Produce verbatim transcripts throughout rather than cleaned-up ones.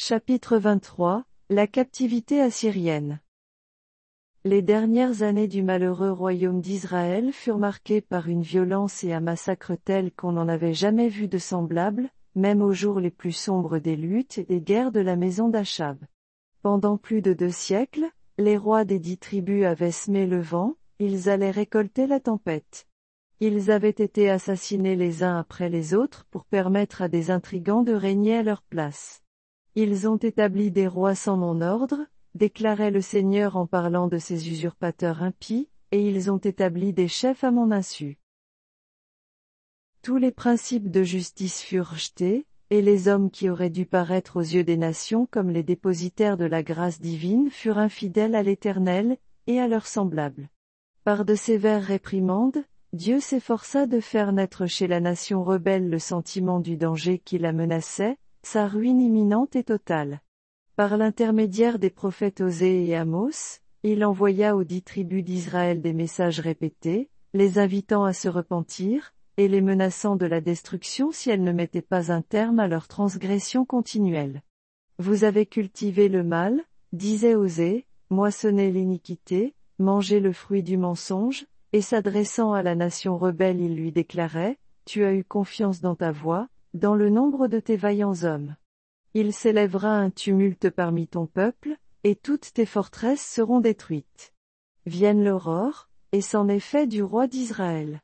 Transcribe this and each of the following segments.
Chapitre vingt-trois, la captivité assyrienne. Les dernières années du malheureux royaume d'Israël furent marquées par une violence et un massacre tels qu'on n'en avait jamais vu de semblables, même aux jours les plus sombres des luttes et des guerres de la maison d'Achab. Pendant plus de deux siècles, les rois des dix tribus avaient semé le vent, ils allaient récolter la tempête. Ils avaient été assassinés les uns après les autres pour permettre à des intrigants de régner à leur place. Ils ont établi des rois sans mon ordre, déclarait le Seigneur en parlant de ces usurpateurs impies, et ils ont établi des chefs à mon insu. Tous les principes de justice furent rejetés, et les hommes qui auraient dû paraître aux yeux des nations comme les dépositaires de la grâce divine furent infidèles à l'Éternel, et à leurs semblables. Par de sévères réprimandes, Dieu s'efforça de faire naître chez la nation rebelle le sentiment du danger qui la menaçait, sa ruine imminente et totale. Par l'intermédiaire des prophètes Osée et Amos, il envoya aux dix tribus d'Israël des messages répétés, les invitant à se repentir, et les menaçant de la destruction si elles ne mettaient pas un terme à leur transgression continuelle. Vous avez cultivé le mal, disait Osée, moissonné l'iniquité, mangé le fruit du mensonge, et s'adressant à la nation rebelle il lui déclarait, tu as eu confiance dans ta voix, dans le nombre de tes vaillants hommes. Il s'élèvera un tumulte parmi ton peuple, et toutes tes forteresses seront détruites. Vienne l'aurore, et c'en est fait du roi d'Israël.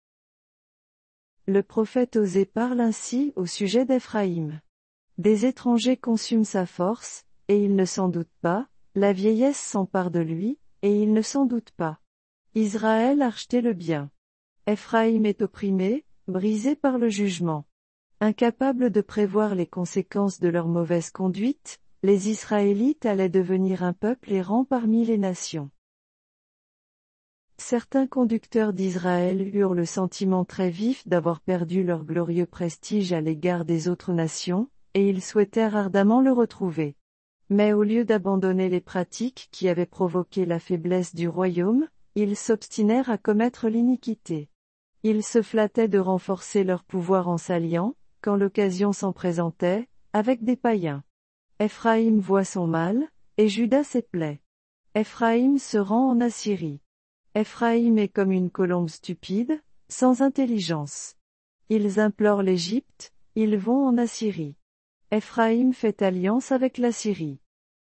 Le prophète Osée parle ainsi au sujet d'Éphraïm. Des étrangers consument sa force, et il ne s'en doute pas, la vieillesse s'empare de lui, et il ne s'en doute pas. Israël a rejeté le bien. Éphraïm est opprimé, brisé par le jugement. Incapables de prévoir les conséquences de leur mauvaise conduite, les Israélites allaient devenir un peuple errant parmi les nations. Certains conducteurs d'Israël eurent le sentiment très vif d'avoir perdu leur glorieux prestige à l'égard des autres nations, et ils souhaitèrent ardemment le retrouver. Mais au lieu d'abandonner les pratiques qui avaient provoqué la faiblesse du royaume, ils s'obstinèrent à commettre l'iniquité. Ils se flattaient de renforcer leur pouvoir en s'alliant, quand l'occasion s'en présentait, avec des païens. Éphraïm voit son mal, et Juda ses plaies. Éphraïm se rend en Assyrie. Éphraïm est comme une colombe stupide, sans intelligence. Ils implorent l'Égypte, ils vont en Assyrie. Éphraïm fait alliance avec l'Assyrie.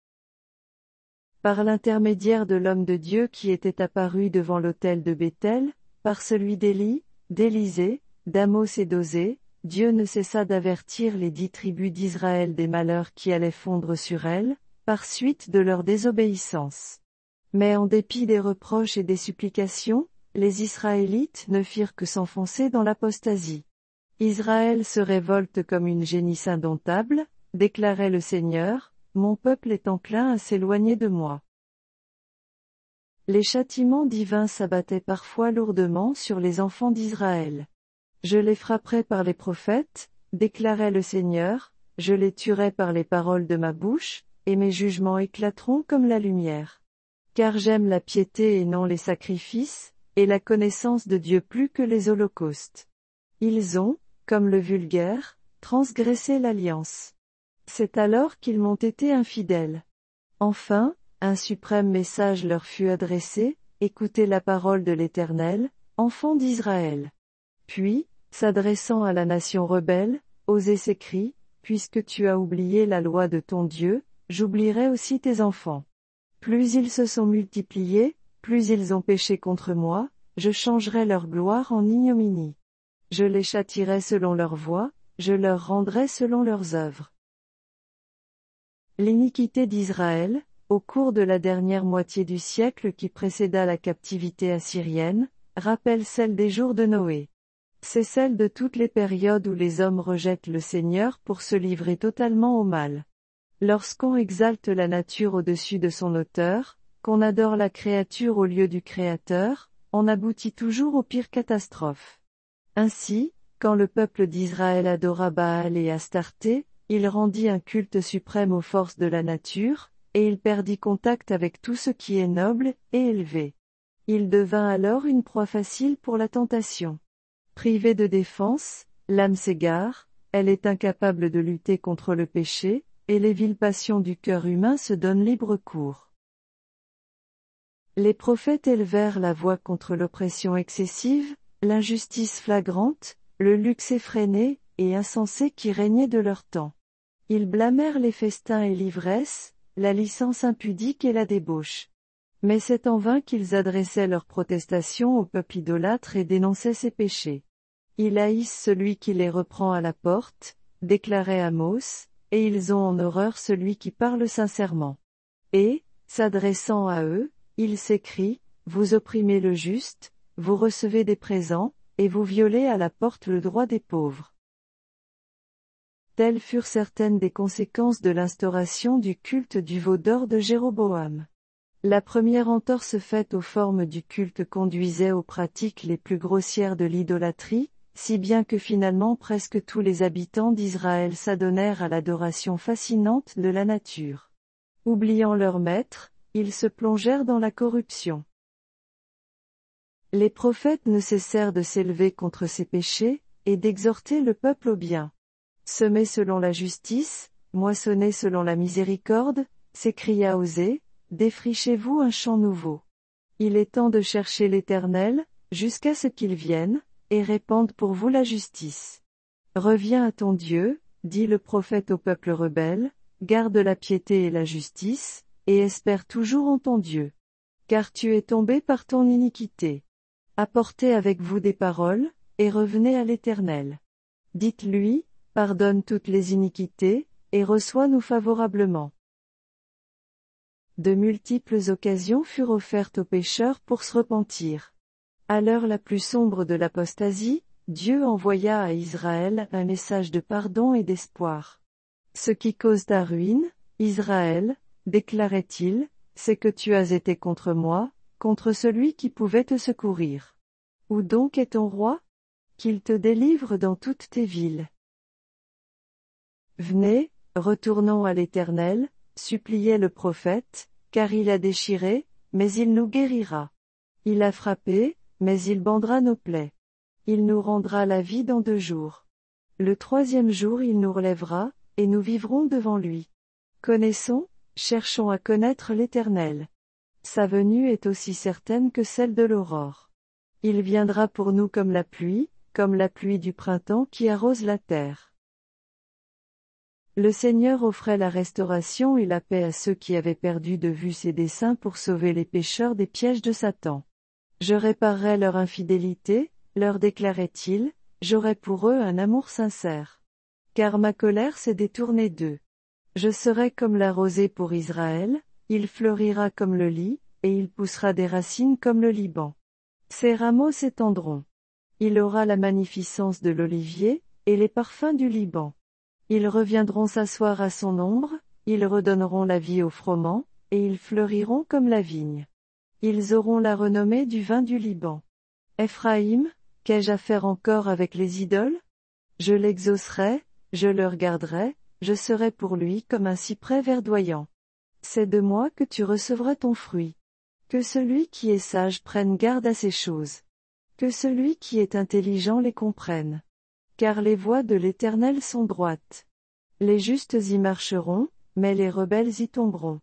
Par l'intermédiaire de l'homme de Dieu qui était apparu devant l'autel de Béthel, par celui d'Élie, d'Élisée, d'Amos et d'Osée, Dieu ne cessa d'avertir les dix tribus d'Israël des malheurs qui allaient fondre sur elles, par suite de leur désobéissance. Mais en dépit des reproches et des supplications, les Israélites ne firent que s'enfoncer dans l'apostasie. Israël se révolte comme une génisse indomptable, déclarait le Seigneur, mon peuple est enclin à s'éloigner de moi. Les châtiments divins s'abattaient parfois lourdement sur les enfants d'Israël. Je les frapperai par les prophètes, déclarait le Seigneur, je les tuerai par les paroles de ma bouche, et mes jugements éclateront comme la lumière. Car j'aime la piété et non les sacrifices, et la connaissance de Dieu plus que les holocaustes. Ils ont, comme le vulgaire, transgressé l'alliance. C'est alors qu'ils m'ont été infidèles. Enfin, un suprême message leur fut adressé, écoutez la parole de l'Éternel, enfants d'Israël. Puis, s'adressant à la nation rebelle, Osée s'écrie, puisque tu as oublié la loi de ton Dieu, j'oublierai aussi tes enfants. Plus ils se sont multipliés, plus ils ont péché contre moi, je changerai leur gloire en ignominie. Je les châtierai selon leurs voies, je leur rendrai selon leurs œuvres. L'iniquité d'Israël, au cours de la dernière moitié du siècle qui précéda la captivité assyrienne, rappelle celle des jours de Noé. C'est celle de toutes les périodes où les hommes rejettent le Seigneur pour se livrer totalement au mal. Lorsqu'on exalte la nature au-dessus de son auteur, qu'on adore la créature au lieu du Créateur, on aboutit toujours aux pires catastrophes. Ainsi, quand le peuple d'Israël adora Baal et Astarté, il rendit un culte suprême aux forces de la nature, et il perdit contact avec tout ce qui est noble et élevé. Il devint alors une proie facile pour la tentation. Privée de défense, l'âme s'égare, elle est incapable de lutter contre le péché, et les viles passions du cœur humain se donnent libre cours. Les prophètes élevèrent la voix contre l'oppression excessive, l'injustice flagrante, le luxe effréné et insensé qui régnait de leur temps. Ils blâmèrent les festins et l'ivresse, la licence impudique et la débauche. Mais c'est en vain qu'ils adressaient leurs protestations au peuple idolâtre et dénonçaient ses péchés. Ils haïssent celui qui les reprend à la porte, déclarait Amos, et ils ont en horreur celui qui parle sincèrement. Et, s'adressant à eux, il s'écrie, vous opprimez le juste, vous recevez des présents, et vous violez à la porte le droit des pauvres. Telles furent certaines des conséquences de l'instauration du culte du veau d'or de Jéroboam. La première entorse faite aux formes du culte conduisait aux pratiques les plus grossières de l'idolâtrie, si bien que finalement presque tous les habitants d'Israël s'adonnèrent à l'adoration fascinante de la nature. Oubliant leur maître, ils se plongèrent dans la corruption. Les prophètes ne cessèrent de s'élever contre ces péchés, et d'exhorter le peuple au bien. Semez selon la justice, moissonnez selon la miséricorde, s'écria Osée, défrichez-vous un champ nouveau. Il est temps de chercher l'Éternel, jusqu'à ce qu'il vienne, et répande pour vous la justice. Reviens à ton Dieu, dit le prophète au peuple rebelle, garde la piété et la justice, et espère toujours en ton Dieu. Car tu es tombé par ton iniquité. Apportez avec vous des paroles, et revenez à l'Éternel. Dites-lui, pardonne toutes les iniquités, et reçois-nous favorablement. De multiples occasions furent offertes aux pécheurs pour se repentir. À l'heure la plus sombre de l'apostasie, Dieu envoya à Israël un message de pardon et d'espoir. Ce qui cause ta ruine, Israël, déclarait-il, c'est que tu as été contre moi, contre celui qui pouvait te secourir. Où donc est ton roi? Qu'il te délivre dans toutes tes villes. Venez, retournons à l'Éternel, suppliait le prophète, car il a déchiré, mais il nous guérira. Il a frappé, mais il bandera nos plaies. Il nous rendra la vie dans deux jours. Le troisième jour il nous relèvera, et nous vivrons devant lui. Connaissons, cherchons à connaître l'Éternel. Sa venue est aussi certaine que celle de l'aurore. Il viendra pour nous comme la pluie, comme la pluie du printemps qui arrose la terre. Le Seigneur offrait la restauration et la paix à ceux qui avaient perdu de vue ses desseins pour sauver les pécheurs des pièges de Satan. Je réparerai leur infidélité, leur déclarait-il, j'aurai pour eux un amour sincère. Car ma colère s'est détournée d'eux. Je serai comme la rosée pour Israël, il fleurira comme le lit, et il poussera des racines comme le Liban. Ses rameaux s'étendront. Il aura la magnificence de l'olivier, et les parfums du Liban. Ils reviendront s'asseoir à son ombre, ils redonneront la vie au froment, et ils fleuriront comme la vigne. Ils auront la renommée du vin du Liban. Éphraïm, qu'ai-je à faire encore avec les idoles? Je l'exaucerai, je le regarderai, je serai pour lui comme un cyprès verdoyant. C'est de moi que tu recevras ton fruit. Que celui qui est sage prenne garde à ces choses. Que celui qui est intelligent les comprenne. Car les voies de l'Éternel sont droites. Les justes y marcheront, mais les rebelles y tomberont.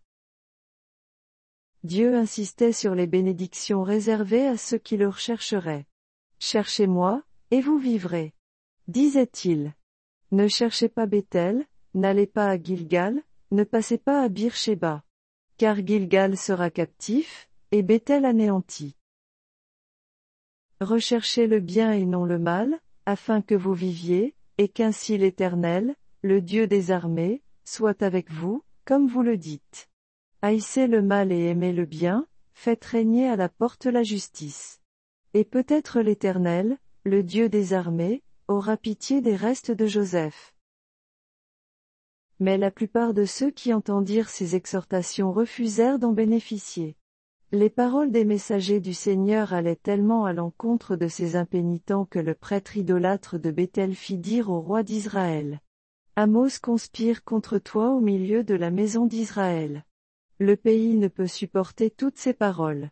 Dieu insistait sur les bénédictions réservées à ceux qui le rechercheraient. Cherchez-moi, et vous vivrez. Disait-il. Ne cherchez pas Béthel, n'allez pas à Gilgal, ne passez pas à Bir-Shéba. Car Gilgal sera captif, et Béthel anéanti. Recherchez le bien et non le mal, afin que vous viviez, et qu'ainsi l'Éternel, le Dieu des armées, soit avec vous, comme vous le dites. Haïssez le mal et aimez le bien, faites régner à la porte la justice. Et peut-être l'Éternel, le Dieu des armées, aura pitié des restes de Joseph. Mais la plupart de ceux qui entendirent ces exhortations refusèrent d'en bénéficier. Les paroles des messagers du Seigneur allaient tellement à l'encontre de ces impénitents que le prêtre idolâtre de Béthel fit dire au roi d'Israël. Amos conspire contre toi au milieu de la maison d'Israël. Le pays ne peut supporter toutes ces paroles.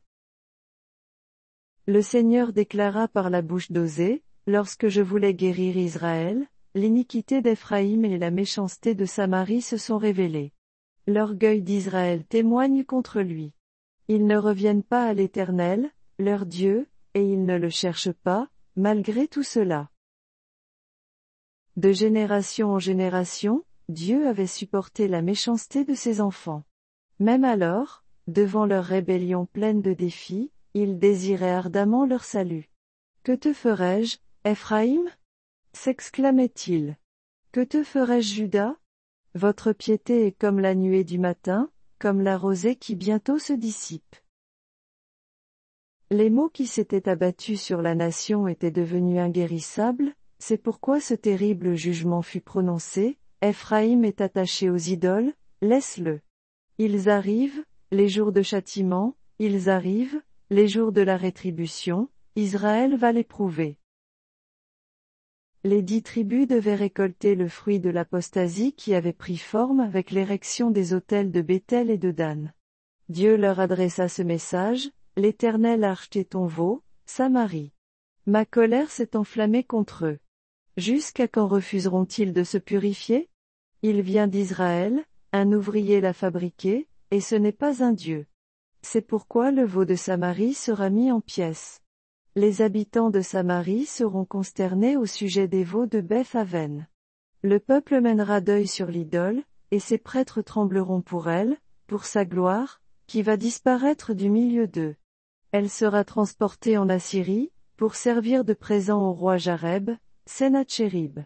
Le Seigneur déclara par la bouche d'Osée, lorsque je voulais guérir Israël, l'iniquité d'Éphraïm et la méchanceté de Samarie se sont révélées. L'orgueil d'Israël témoigne contre lui. Ils ne reviennent pas à l'Éternel, leur Dieu, et ils ne le cherchent pas, malgré tout cela. De génération en génération, Dieu avait supporté la méchanceté de ses enfants. Même alors, devant leur rébellion pleine de défis, il désirait ardemment leur salut. « Que te ferai-je, Éphraïm » s'exclamait-il. « Que te ferai-je, Juda ? Votre piété est comme la nuée du matin, comme la rosée qui bientôt se dissipe. » Les maux qui s'étaient abattus sur la nation étaient devenus inguérissables, c'est pourquoi ce terrible jugement fut prononcé, Éphraïm est attaché aux idoles, laisse-le. Ils arrivent, les jours de châtiment, ils arrivent, les jours de la rétribution, Israël va l'éprouver. Les dix tribus devaient récolter le fruit de l'apostasie qui avait pris forme avec l'érection des autels de Béthel et de Dan. Dieu leur adressa ce message, « L'Éternel a acheté ton veau, Samarie. Ma colère s'est enflammée contre eux. Jusqu'à quand refuseront-ils de se purifier ? Il vient d'Israël, un ouvrier l'a fabriqué, et ce n'est pas un Dieu. C'est pourquoi le veau de Samarie sera mis en pièces. Les habitants de Samarie seront consternés au sujet des veaux de Beth-Aven. Le peuple mènera deuil sur l'idole, et ses prêtres trembleront pour elle, pour sa gloire, qui va disparaître du milieu d'eux. Elle sera transportée en Assyrie, pour servir de présent au roi Jareb, Sennachérib.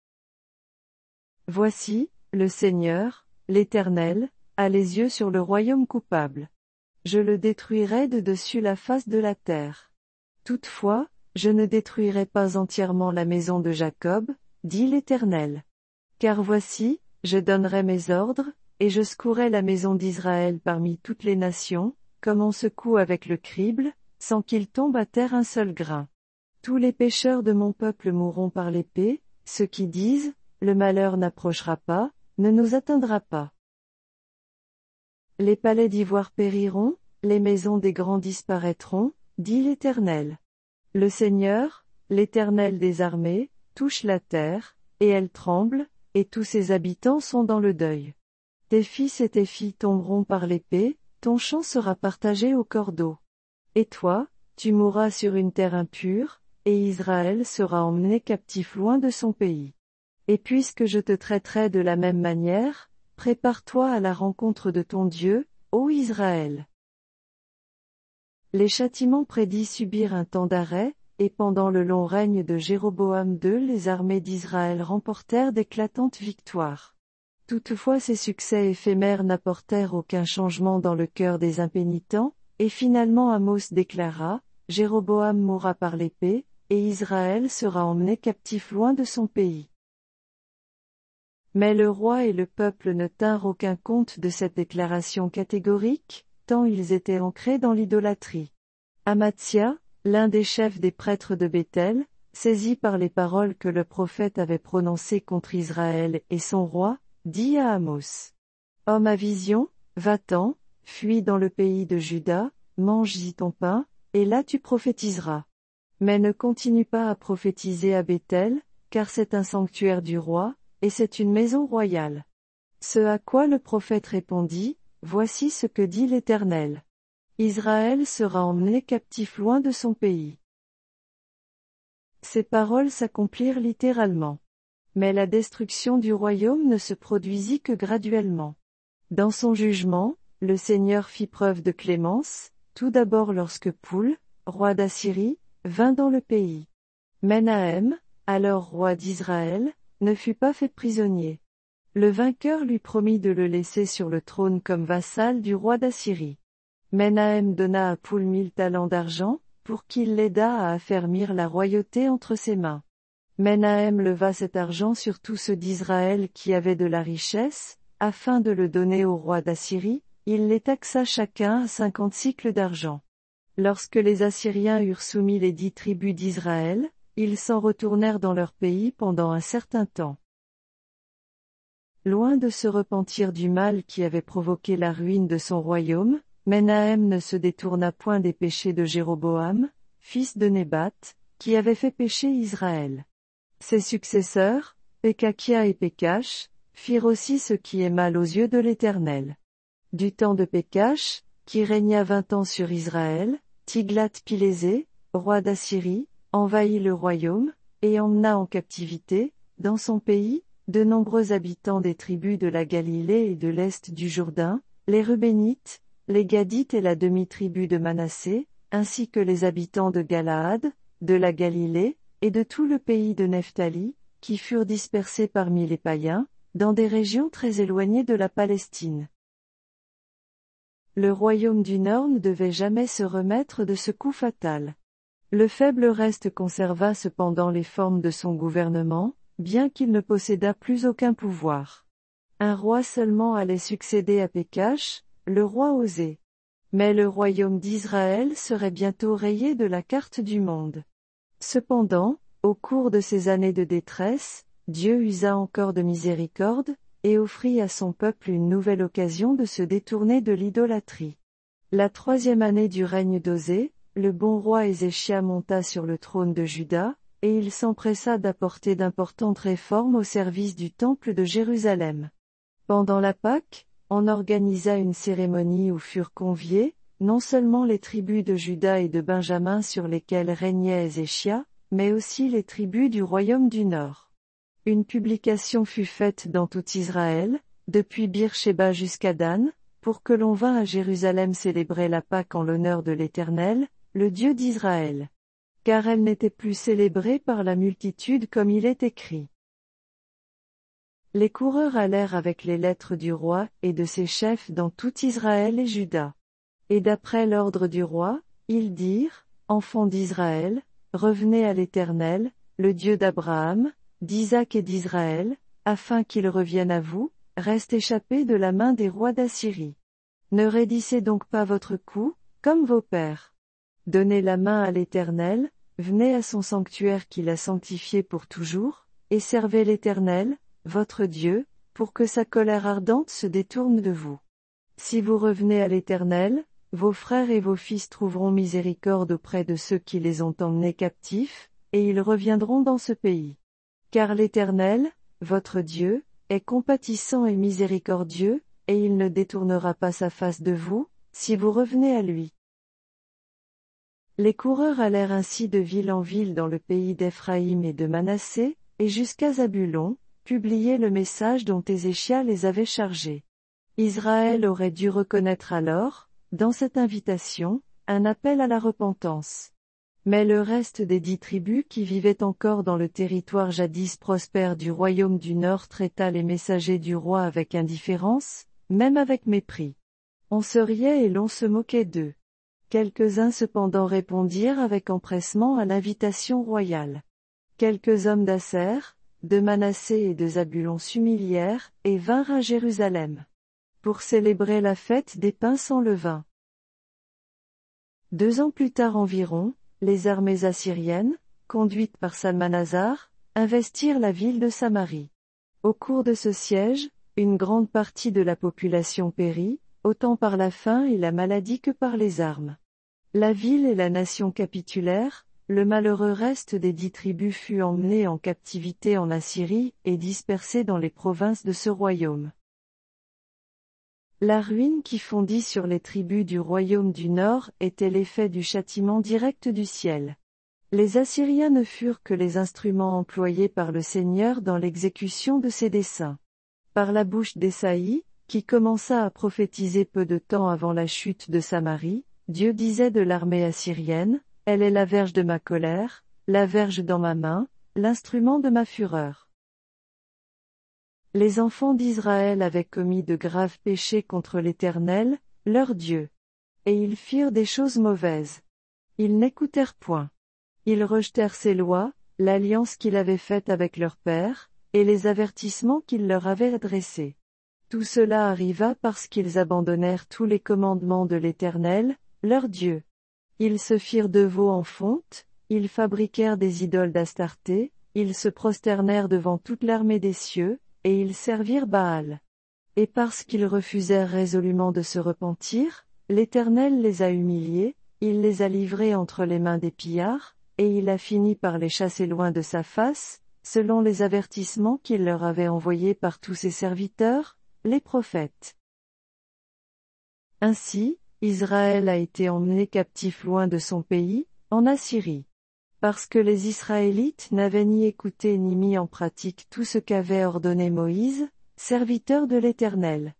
Voici, le Seigneur, l'Éternel, a les yeux sur le royaume coupable. Je le détruirai de dessus la face de la terre. Toutefois, je ne détruirai pas entièrement la maison de Jacob, dit l'Éternel. Car voici, je donnerai mes ordres, et je secouerai la maison d'Israël parmi toutes les nations, comme on secoue avec le crible, sans qu'il tombe à terre un seul grain. Tous les pécheurs de mon peuple mourront par l'épée, ceux qui disent, le malheur n'approchera pas, ne nous atteindra pas. Les palais d'ivoire périront, les maisons des grands disparaîtront, dit l'Éternel. Le Seigneur, l'Éternel des armées, touche la terre, et elle tremble, et tous ses habitants sont dans le deuil. Tes fils et tes filles tomberont par l'épée, ton champ sera partagé au cordeau. Et toi, tu mourras sur une terre impure, et Israël sera emmené captif loin de son pays. Et puisque je te traiterai de la même manière, prépare-toi à la rencontre de ton Dieu, ô Israël. Les châtiments prédits subirent un temps d'arrêt, et pendant le long règne de Jéroboam deux, les armées d'Israël remportèrent d'éclatantes victoires. Toutefois ces succès éphémères n'apportèrent aucun changement dans le cœur des impénitents, et finalement Amos déclara, Jéroboam mourra par l'épée, et Israël sera emmené captif loin de son pays. Mais le roi et le peuple ne tinrent aucun compte de cette déclaration catégorique, tant ils étaient ancrés dans l'idolâtrie. Amatsia, l'un des chefs des prêtres de Béthel, saisi par les paroles que le prophète avait prononcées contre Israël et son roi, dit à Amos. Homme à vision, va-t'en, fuis dans le pays de Juda, mange-y ton pain, et là tu prophétiseras. Mais ne continue pas à prophétiser à Béthel, car c'est un sanctuaire du roi, et c'est une maison royale. Ce à quoi le prophète répondit, voici ce que dit l'Éternel. Israël sera emmené captif loin de son pays. Ces paroles s'accomplirent littéralement. Mais la destruction du royaume ne se produisit que graduellement. Dans son jugement, le Seigneur fit preuve de clémence, tout d'abord lorsque Poul, roi d'Assyrie, vint dans le pays. Menahem, alors roi d'Israël, ne fut pas fait prisonnier. Le vainqueur lui promit de le laisser sur le trône comme vassal du roi d'Assyrie. Menahem donna à Poul mille talents d'argent, pour qu'il l'aidât à affermir la royauté entre ses mains. Menahem leva cet argent sur tous ceux d'Israël qui avaient de la richesse, afin de le donner au roi d'Assyrie, il les taxa chacun à cinquante cycles d'argent. Lorsque les Assyriens eurent soumis les dix tribus d'Israël, ils s'en retournèrent dans leur pays pendant un certain temps. Loin de se repentir du mal qui avait provoqué la ruine de son royaume, Menahem ne se détourna point des péchés de Jéroboam, fils de Nébat, qui avait fait pécher Israël. Ses successeurs, Pekakia et Pekash, firent aussi ce qui est mal aux yeux de l'Éternel. Du temps de Pekash, qui régna vingt ans sur Israël, Tiglath-Pilésé, roi d'Assyrie, envahit le royaume, et emmena en captivité, dans son pays, de nombreux habitants des tribus de la Galilée et de l'est du Jourdain, les Rubénites, les Gadites et la demi-tribu de Manassé, ainsi que les habitants de Galaad, de la Galilée, et de tout le pays de Nephtali, qui furent dispersés parmi les païens, dans des régions très éloignées de la Palestine. Le royaume du Nord ne devait jamais se remettre de ce coup fatal. Le faible reste conserva cependant les formes de son gouvernement, bien qu'il ne possédât plus aucun pouvoir. Un roi seulement allait succéder à Pekash, le roi Osée. Mais le royaume d'Israël serait bientôt rayé de la carte du monde. Cependant, au cours de ces années de détresse, Dieu usa encore de miséricorde, et offrit à son peuple une nouvelle occasion de se détourner de l'idolâtrie. La troisième année du règne d'Osée, le bon roi Ézéchia monta sur le trône de Juda, et il s'empressa d'apporter d'importantes réformes au service du temple de Jérusalem. Pendant la Pâque, on organisa une cérémonie où furent conviés, non seulement les tribus de Juda et de Benjamin sur lesquelles régnait Ézéchia, mais aussi les tribus du royaume du Nord. Une publication fut faite dans tout Israël, depuis Bir-Shéba jusqu'à Dan, pour que l'on vînt à Jérusalem célébrer la Pâque en l'honneur de l'Éternel, le Dieu d'Israël. Car elle n'était plus célébrée par la multitude comme il est écrit. Les coureurs allèrent avec les lettres du roi et de ses chefs dans tout Israël et Juda. Et d'après l'ordre du roi, ils dirent, enfants d'Israël, revenez à l'Éternel, le Dieu d'Abraham, d'Isaac et d'Israël, afin qu'il revienne à vous, reste échappé de la main des rois d'Assyrie. Ne raidissez donc pas votre cou, comme vos pères. Donnez la main à l'Éternel, venez à son sanctuaire qu'il a sanctifié pour toujours, et servez l'Éternel, votre Dieu, pour que sa colère ardente se détourne de vous. Si vous revenez à l'Éternel, vos frères et vos fils trouveront miséricorde auprès de ceux qui les ont emmenés captifs, et ils reviendront dans ce pays. Car l'Éternel, votre Dieu, est compatissant et miséricordieux, et il ne détournera pas sa face de vous, si vous revenez à lui. Les coureurs allèrent ainsi de ville en ville dans le pays d'Éphraïm et de Manassé, et jusqu'à Zabulon, publier le message dont Ézéchia les avait chargés. Israël aurait dû reconnaître alors, dans cette invitation, un appel à la repentance. Mais le reste des dix tribus qui vivaient encore dans le territoire jadis prospère du royaume du Nord traita les messagers du roi avec indifférence, même avec mépris. On se riait et l'on se moquait d'eux. Quelques-uns cependant répondirent avec empressement à l'invitation royale. Quelques hommes d'Asser, de Manassé et de Zabulon s'humilièrent, et vinrent à Jérusalem, pour célébrer la fête des pains sans levain. Deux ans plus tard environ, les armées assyriennes, conduites par Salmanasar, investirent la ville de Samarie. Au cours de ce siège, une grande partie de la population périt, autant par la faim et la maladie que par les armes. La ville et la nation capitulèrent, le malheureux reste des dix tribus fut emmené en captivité en Assyrie et dispersé dans les provinces de ce royaume. La ruine qui fondit sur les tribus du royaume du Nord était l'effet du châtiment direct du ciel. Les Assyriens ne furent que les instruments employés par le Seigneur dans l'exécution de ses desseins. Par la bouche d'Ésaïe, qui commença à prophétiser peu de temps avant la chute de Samarie, Dieu disait de l'armée assyrienne, « Elle est la verge de ma colère, la verge dans ma main, l'instrument de ma fureur. » Les enfants d'Israël avaient commis de graves péchés contre l'Éternel, leur Dieu. Et ils firent des choses mauvaises. Ils n'écoutèrent point. Ils rejetèrent ses lois, l'alliance qu'il avait faite avec leur père, et les avertissements qu'il leur avait adressés. Tout cela arriva parce qu'ils abandonnèrent tous les commandements de l'Éternel, leur Dieu. Ils se firent de veau en fonte, ils fabriquèrent des idoles d'Astarté, ils se prosternèrent devant toute l'armée des cieux, et ils servirent Baal. Et parce qu'ils refusèrent résolument de se repentir, l'Éternel les a humiliés, il les a livrés entre les mains des pillards, et il a fini par les chasser loin de sa face, selon les avertissements qu'il leur avait envoyés par tous ses serviteurs, les prophètes. Ainsi, Israël a été emmené captif loin de son pays, en Assyrie. Parce que les Israélites n'avaient ni écouté ni mis en pratique tout ce qu'avait ordonné Moïse, serviteur de l'Éternel.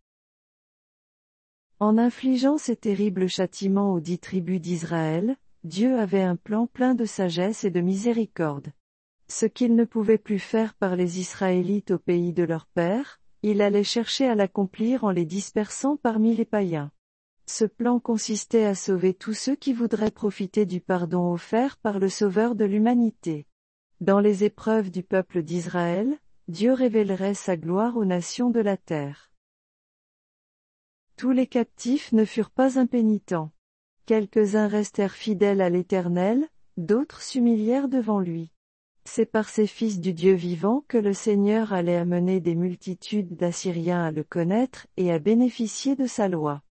En infligeant ces terribles châtiments aux dix tribus d'Israël, Dieu avait un plan plein de sagesse et de miséricorde. Ce qu'il ne pouvait plus faire par les Israélites au pays de leur père, il allait chercher à l'accomplir en les dispersant parmi les païens. Ce plan consistait à sauver tous ceux qui voudraient profiter du pardon offert par le Sauveur de l'humanité. Dans les épreuves du peuple d'Israël, Dieu révélerait sa gloire aux nations de la terre. Tous les captifs ne furent pas impénitents. Quelques-uns restèrent fidèles à l'Éternel, d'autres s'humilièrent devant lui. C'est par ces fils du Dieu vivant que le Seigneur allait amener des multitudes d'Assyriens à le connaître et à bénéficier de sa loi.